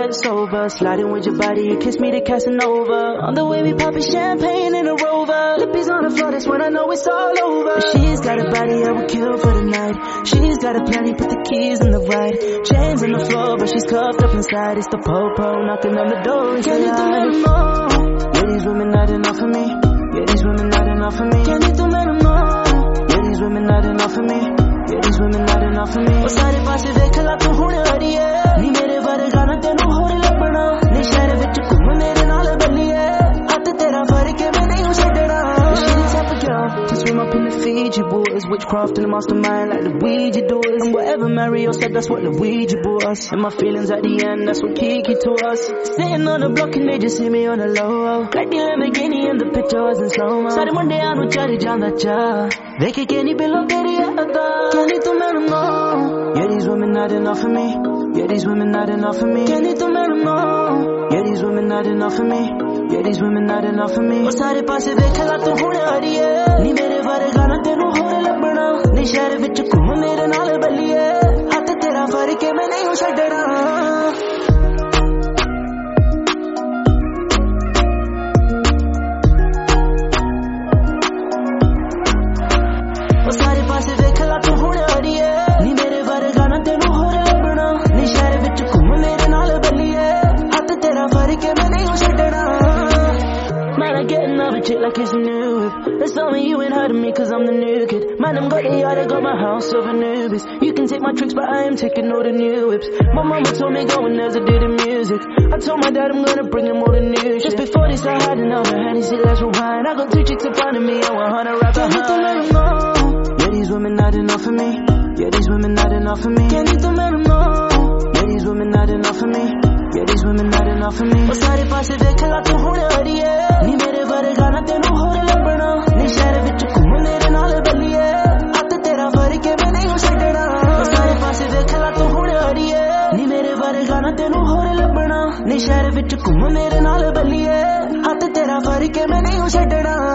get sober. Sliding with your body, you kiss me to Casanova. On the way we poppin' champagne in a Rover. Lippies on the floor, that's when I know it's all over. She's got a body I would kill for the night. She's got a plenty, put the keys in the ride. Chains on the floor, but she's cuffed up inside. It's the po-po knocking on the door. Can you do it more? Yeah, these women not enough for me. Yeah, these women not enough for me. Can you do it more? Yeah, these women not enough for me. Yeah, these women not enough for me. ਉਹ ਸਾਰੇ ਪਾਸੇ ਵੇਖ ਲਾ ਤੂੰ ਹੁਣ ਅੜੀਏ ਨੀ ਮੇਰੇ ਬਾਰੇ ਗਾਣਾ ਤੈਨੂੰ ਹੋਰ ਲੱਭਣਾ ਨੀ ਸ਼ਹਿਰ ਵਿੱਚ ਘੁੰਮ ਮੇਰੇ ਨਾਲ ਬੱਲੀਏ ਹੱਥ ਤੇਰਾ ਫੜ ਕੇ ਮੈਂ ਨਹੀਂ ਛੱਡਣਾ She's the type of girl to swim up in the Fiji waters Witchcraft in the mastermind like the Ouija doors And whatever Mario said that's what the Ouija brought us And my feelings at the end that's what Kiki taught us Sitting on the block and they just see me on the low Got the Lamborghini and the picture was in slow-mo ਸਾਰੇ ਮੁੰਡਿਆਂ ਨੂੰ ਚੜ ਜਾਂਦਾ ਚਾਹ ਵੇਖ ਕੇ ਨਹੀਂ ਬਿਲੋ ਤੇਰੀ ਅਦਾ Can you do me more? Yeah, these women not enough for me. Yeah, these women not enough for me. Can you do me more? Yeah, these women not enough for me. Yeah, these women not enough for me. ਉਹ ਸਾਰੇ ਪਾਸੇ ਵੇਖ ਲਾ ਤੂੰ ਹੁਣ ਅੜੀਏ ਨੀ ਮੇਰੇ ਬਾਰੇ ਗਾਣਾ ਤੈਨੂੰ ਹੋਰ ਲੱਭਣਾ ਨੀ ਸ਼ਹਿਰ ਵਿੱਚ ਘੁੰਮ ਮੇਰੇ ਨਾਲ ਬੱਲੀਏ ਹੱਥ ਤੇਰਾ ਫੜ ਕੇ ਮੈਂ ਨਹੀਂ ਛੱਡਣਾ Like it's new It's only you and her to me cause I'm the new kid Man, I'm got the yard, I got my house over Anubis You can take my tricks but I am taking all the new whips My mama told me go and there's a do the music I told my dad I'm gonna bring him all the new shit Just before this I had another Hennessy, let's rewind I got 2 chicks in front of me and 100 right behind Can you do more? Yeah, these women not enough for me Yeah, these women not enough for me Can you do more? Yeah, these women not enough for me Yeah, these women not enough for me ਉਹ ਸਾਰੇ ਪਾਸੇ ਵੇਖ ਲਾ ਤੂੰ ਹੁਣ ਅੜੀਏ ਨੀ ਮੇਰੇ ਬਾਰੇ ਗਾਣਾ ਤੈਨੂੰ ਹੋਰ ਲੱਭਣਾ ਨੀ ਸ਼ਹਿਰ ਵਿੱਚ ਘੁੰਮ ਮੇਰੇ ਨਾਲ ਬੱਲੀਏ ਹੱਥ ਤੇਰਾ ਫੜ ਕੇ ਮੈਂ ਨਹੀਂ ਛੱਡਣਾ ਉਹ ਸਾਰੇ ਪਾਸੇ ਵੇਖ ਲਾ ਤੂੰ ਹੁਣ ਅੜੀਏ ਨੀ ਮੇਰੇ ਬਾਰੇ ਗਾਣਾ ਤੈਨੂੰ ਹੋਰ ਲੱਭਣਾ ਨੀ ਸ਼ਹਿਰ ਵਿੱਚ ਘੁੰਮ ਮੇਰੇ ਨਾਲ ਬੱਲੀਏ ਹੱਥ ਤੇਰਾ ਫੜ ਕੇ ਮੈਂ ਨਹੀਂ ਛੱਡਣਾ